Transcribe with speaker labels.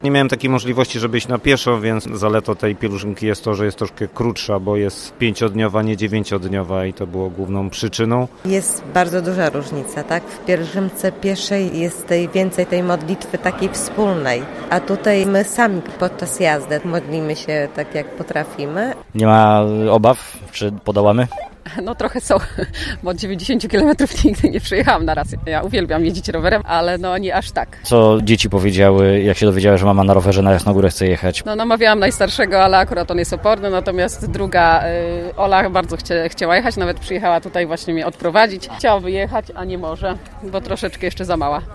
Speaker 1: Nie miałem takiej możliwości, żeby iść na pieszo, więc zaletą tej pielgrzymki jest to, że jest troszkę krótsza, bo jest 5-dniowa, nie 9-dniowa i to było główną przyczyną.
Speaker 2: Jest bardzo duża różnica, tak? W pielgrzymce pieszej jest więcej tej modlitwy takiej wspólnej, a tutaj my sami podczas jazdy modlimy się tak, jak potrafimy.
Speaker 3: Nie ma obaw, czy podołamy?
Speaker 4: No trochę są, bo od 90 km nigdy nie przyjechałam na raz. Ja uwielbiam jeździć rowerem, ale no nie aż tak.
Speaker 3: Co dzieci powiedziały, jak się dowiedziały, że mama na rowerze na Jasnogórę chce jechać?
Speaker 4: No namawiałam najstarszego, ale akurat on jest oporny, natomiast druga, Ola, bardzo chciała jechać, nawet przyjechała tutaj właśnie mnie odprowadzić. Chciała wyjechać, a nie może, bo troszeczkę jeszcze za mała.